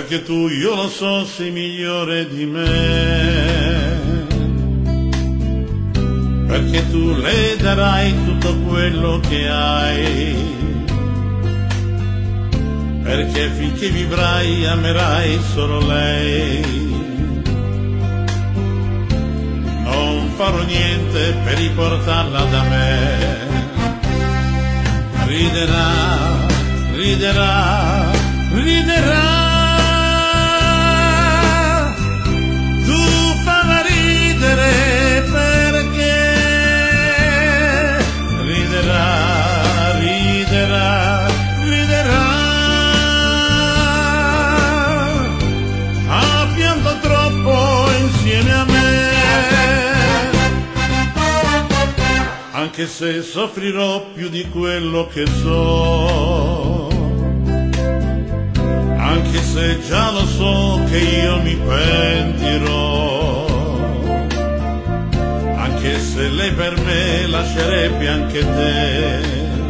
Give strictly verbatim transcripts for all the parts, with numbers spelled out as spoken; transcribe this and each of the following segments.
perché tu, io lo so, sei migliore di me, perché tu le darai tutto quello che hai, perché finché vivrai amerai solo lei. Non farò niente per riportarla da me, riderà, riderà, riderà. Tu falla ridere perché riderà, riderà, riderà. Ha pianto troppo insieme a me, anche se soffrirò più di quello che so, anche se già lo so che io mi pentirò, anche se lei per me lascerebbe anche te,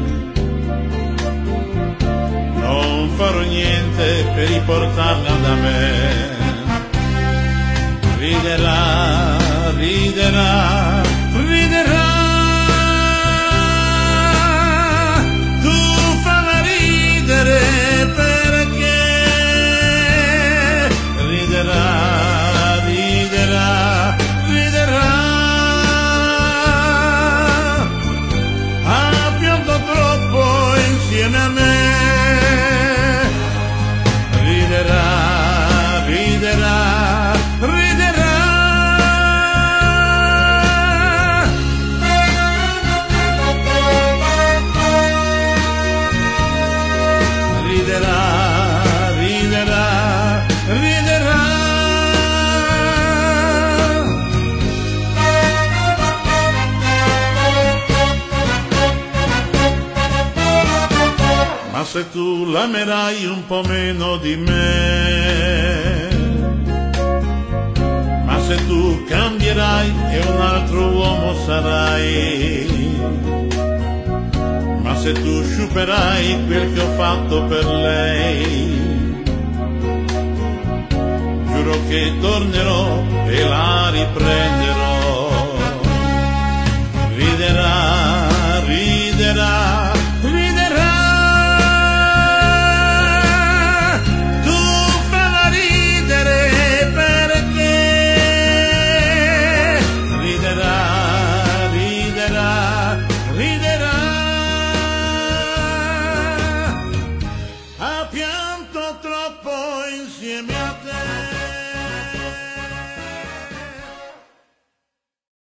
non farò niente per riportarla da me, riderà, riderà, riderà. Perché riderà, riderà, riderà. Ha pianto troppo insieme a me, riderà, riderà, riderà. Riderà, riderà, riderà. Ma se tu l'amerai un po' meno di me, ma se tu cambierai e un altro uomo sarai, ma se tu sciuperai quel che ho fatto per lei, giuro che tornerò e la riprenderò. Riderà, riderà, riderà. Tu falla ridere perché riderà, riderà, riderà. Ha pianto troppo insieme a te.